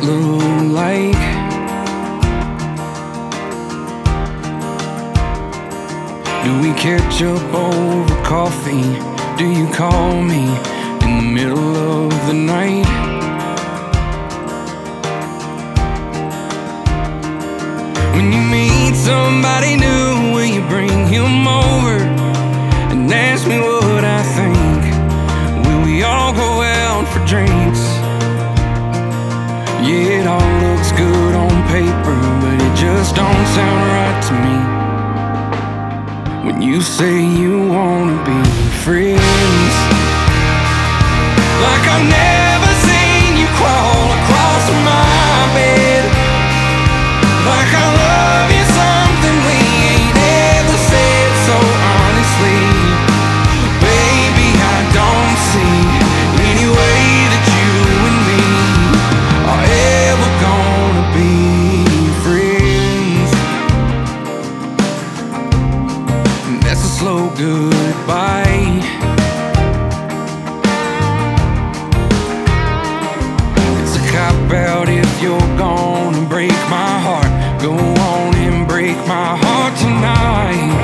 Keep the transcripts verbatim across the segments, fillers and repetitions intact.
look like? Do we catch up over coffee? Do you call me in the middle of the night? When you meet somebody new, will you bring him over and ask me what I think? Will we all go out for drinks? Yeah, it all looks good on paper, but it just don't sound right to me. When you say you wanna be friends, like I've never seen you crawl across my bed, like I love you something we ain't ever said. So honestly, baby, I don't see any way that you and me are ever gonna be friends. And that's a slow goodbye. It's a cop-out if you're gonna break my heart. Go on and break my heart tonight.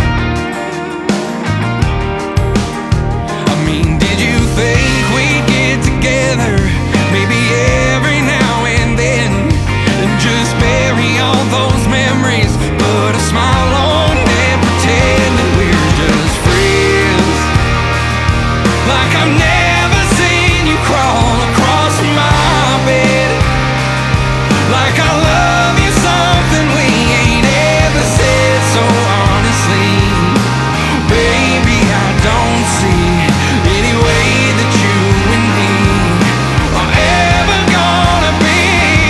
I mean, did you think we'd get together maybe every now and then and just bury all those memories, put a smile on and pretend that we're just friends? Like I've never seen you crawl across my bed, like I love you something we ain't ever said. So honestly, baby, I don't see any way that you and me are ever gonna be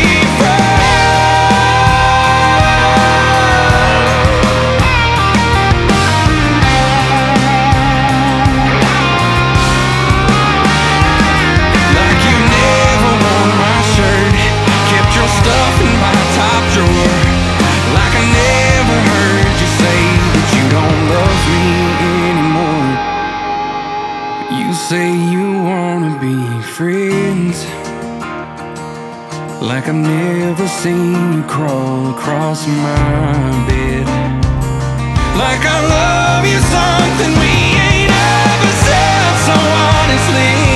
like you never wore my shirt, kept your stuff in my top drawer, like I never heard you say that you don't love me anymore. You say you wanna be friends, like I've never seen you crawl across my bed, like I love you something we ain't ever said. So honestly,